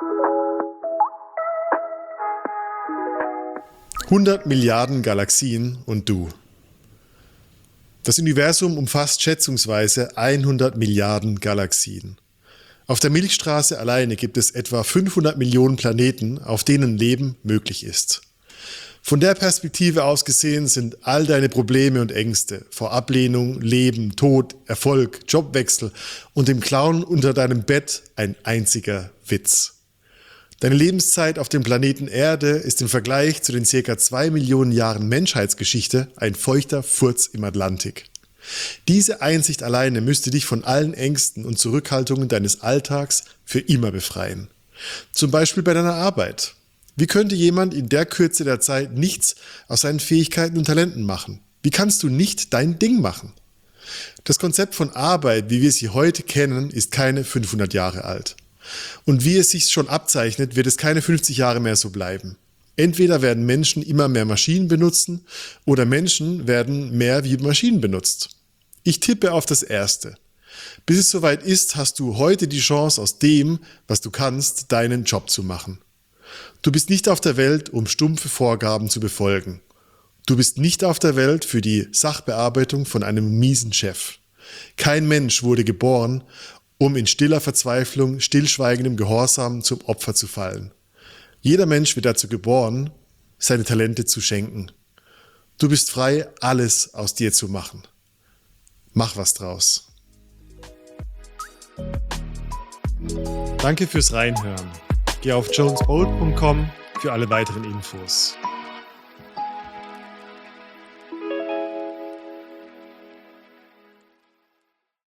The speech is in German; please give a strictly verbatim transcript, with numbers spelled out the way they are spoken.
hundert Milliarden Galaxien und du. Das Universum umfasst schätzungsweise hundert Milliarden Galaxien. Auf der Milchstraße alleine gibt es etwa fünfhundert Millionen Planeten, auf denen Leben möglich ist. Von der Perspektive aus gesehen sind all deine Probleme und Ängste vor Ablehnung, Leben, Tod, Erfolg, Jobwechsel und dem Clown unter deinem Bett ein einziger Witz. Deine Lebenszeit auf dem Planeten Erde ist im Vergleich zu den ca. zwei Millionen Jahren Menschheitsgeschichte ein feuchter Furz im Atlantik. Diese Einsicht alleine müsste dich von allen Ängsten und Zurückhaltungen deines Alltags für immer befreien. Zum Beispiel bei deiner Arbeit. Wie könnte jemand in der Kürze der Zeit nichts aus seinen Fähigkeiten und Talenten machen? Wie kannst du nicht dein Ding machen? Das Konzept von Arbeit, wie wir sie heute kennen, ist keine fünfhundert Jahre alt. Und wie es sich schon abzeichnet, wird es keine fünfzig Jahre mehr so bleiben. Entweder werden Menschen immer mehr Maschinen benutzen oder Menschen werden mehr wie Maschinen benutzt. Ich tippe auf das Erste. Bis es soweit ist, hast du heute die Chance, aus dem, was du kannst, deinen Job zu machen. Du bist nicht auf der Welt, um stumpfe Vorgaben zu befolgen. Du bist nicht auf der Welt für die Sachbearbeitung von einem miesen Chef. Kein Mensch wurde geboren, um in stiller Verzweiflung, stillschweigendem Gehorsam zum Opfer zu fallen. Jeder Mensch wird dazu geboren, seine Talente zu schenken. Du bist frei, alles aus dir zu machen. Mach was draus. Danke fürs Reinhören. Geh auf jones boat punkt com für alle weiteren Infos.